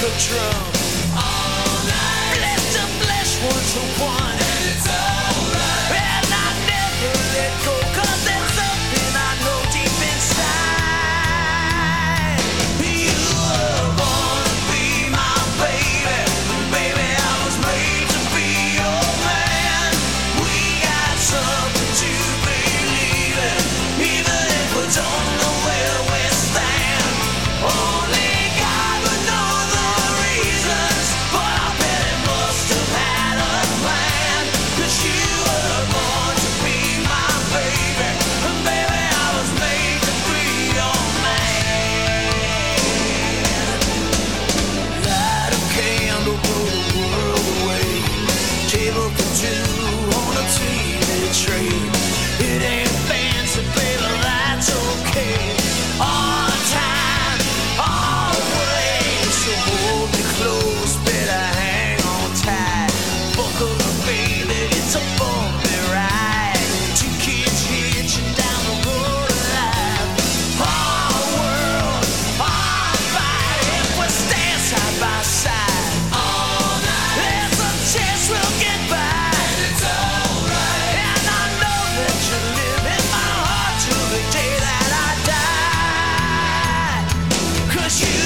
a drum. All night. Flesh to flesh, one to one. And it's alright. And I never let go, 'cause there's something I know deep inside. You were born to be my baby. Baby, I was made to be your man. We got something to believe in, even if we don't know where we stand. Only God would know the reasons, but I bet it must have had a plan. 'Cause you were born to be my baby, and baby, I was made to be your man. Light a candle, blow the world away. Table for two on a TV tray. It ain't fancy, baby, that's okay. On time, always. So hold me close, better hang on tight. Buckle up, baby, it's a bumpy ride. Two kids hitching down the road of life. Our world, our fight. If we stand side by side all night, there's a chance we'll get by. And it's alright. And I know that you live in my heart till the day that I die. 'Cause you